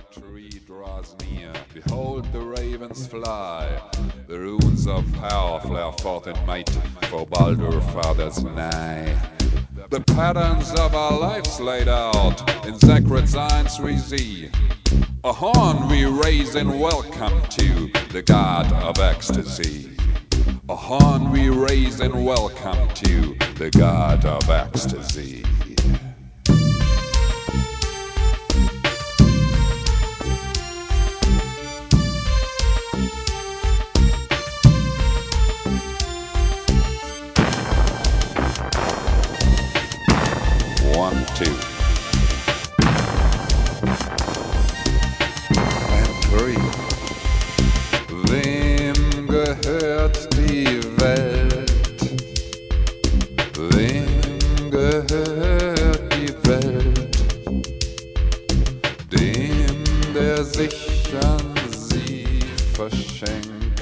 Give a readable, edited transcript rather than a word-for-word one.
tree draws near, behold the ravens fly. The runes of power flare forth in might, for Baldur fathers nigh. The patterns of our lives laid out, in sacred signs we see. A horn we raise in welcome to the God of ecstasy. A horn we raise in welcome to the God of ecstasy. One, two, and three. Wem gehört die Welt? Wem gehört die Welt? Dem, der sich an sie verschenkt.